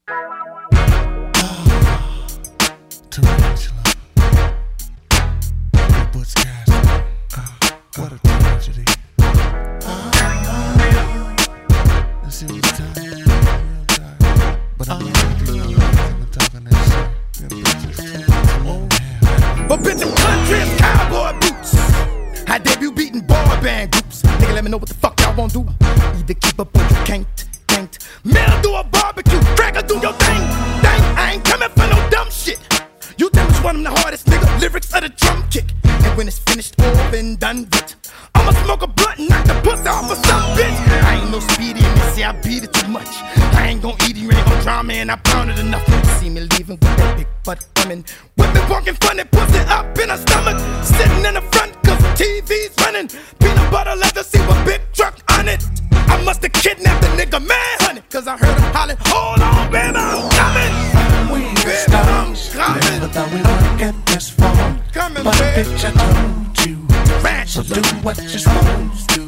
Tarantula. Butch Cassidy. What a tragedy. Let's see what's time. But I'm not talking that shit. But bitch, I'm country as cowboy boots. I debut beating boy band groups. Nigga, let me know what the fuck y'all won't do. Either keep up or you can't. Mill do a barbecue, cracker do your thing. I ain't coming for no dumb shit. You tell me which one of them the hardest, nigga. Lyrics of the drum kick. And when it's finished, all been done with, I'ma smoke a blunt and knock the pussy off of some bitch. I ain't no speedy and they say I beat it too much. I ain't gon' eat it, you ain't gon' drown me, and I pounded enough. You see me leaving with that big butt coming. Whipping, walking funny, pussy up in her stomach. Sitting in the front cause TV's running. Peanut butter leather, see what big truck on it. I musta kidnapped the nigga, man, honey. Cause I heard him hollering, hold on, baby, I'm coming. We ain't stars, never thought we would get this far. Coming, but baby. bitch, I told you, so do what you're supposed to.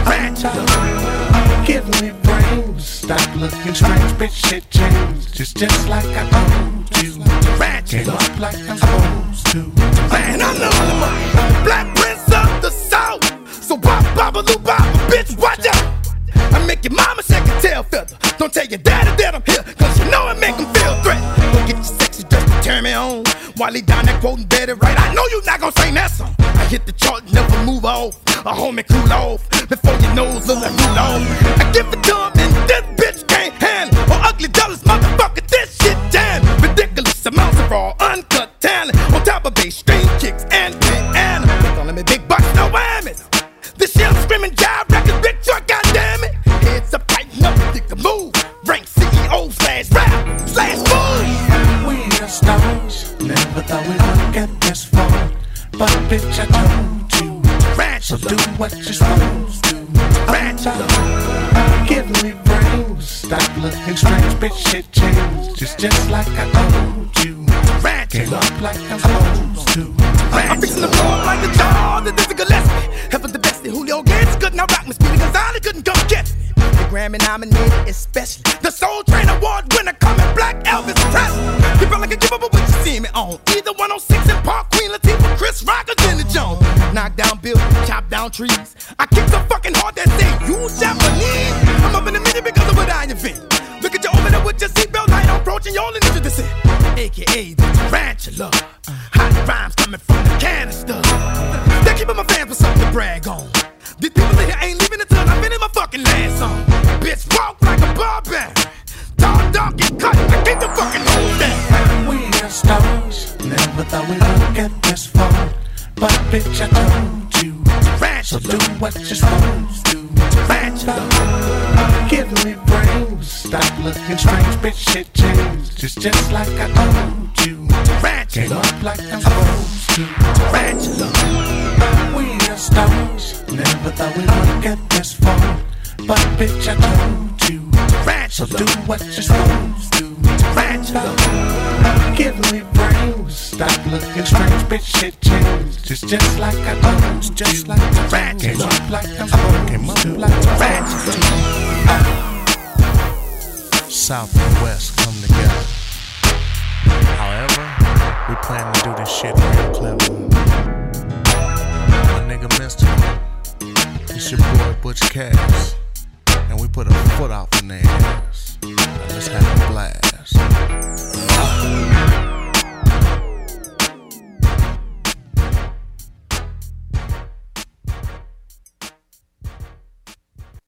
Give me brains, stop looking strange, bitch, shit changed. Just like I told you, came up like I'm supposed to. Man, I'm the Black Prince of the South. So bop, bop-a-loo, bop, bitch, watch out. I make your mama shake a tail feather. Don't tell your daddy that I'm here, cause you know it make him feel threatened. Don't get your sexy dress to turn me on. While he down there quoting Betty right, I know you not gonna sing that song. I hit the chart, never move off. A homie cool off, before your nose look like Rudolph. I give it to him and this bitch can't handle it. Or ugly dollars, motherfucker, this shit damn. Ridiculous amounts of raw, uncut talent. On top of bass, string kicks, and piano. Calling me big bucks, no whammies. This shit I'm screaming jive records, big truck, goddammit. Heads up, tighten up, think the move. Rank CEO slash rap slash move. We are stars, never thought we would get this far. But bitch, I told you, so do what you're supposed to. Give me brains, stop looking strange, bitch, shit changed. Just like I told you, came up like I'm supposed to. I'm fixing the floor like the jaw, the Dizzy Gillespie. Heaven the best, Julio Gates couldn't rock me. Speedy Gonzalez couldn't come get me. The Grammy nominated, especially the Soul Train Award winner, coming Black Elvis Presley. You felt like a give up what you see me on. Either 106 in Park, Queen Latifah, Chris Rock, or Jenny Jones. Knock down buildings, chop down trees. I kick so fucking hard that say you Japanese. I'm up in the minute because of what I invent. Look at you over there with your seatbelt light on, approaching your initial descent. AKA the tarantula. Hot rhymes coming from the canister. They're keeping my fans with something to brag on. These people in here ain't leaving until I finish my fucking last song. Bitch, walk like a barbarian. Dog, get cut. I can't fucking hold that. We are stars, never thought we would get this far. But bitch, I told you, so do what you're supposed to. Give me brains, stop looking strange, bitch, shit changed. Just like I told you, came up like I'm supposed to. We are stars, never thought we would get this far. But bitch, I told you, so do what you're supposed to. Give me brains, stop looking strange, bitch, shit changed. Just like I told you, just like I came up like I'm supposed to. South and West come together. However, we plan to do this shit real clever. My nigga Mister, it's your boy Butch Cass, and we put a foot out in their ass. Let's have a blast.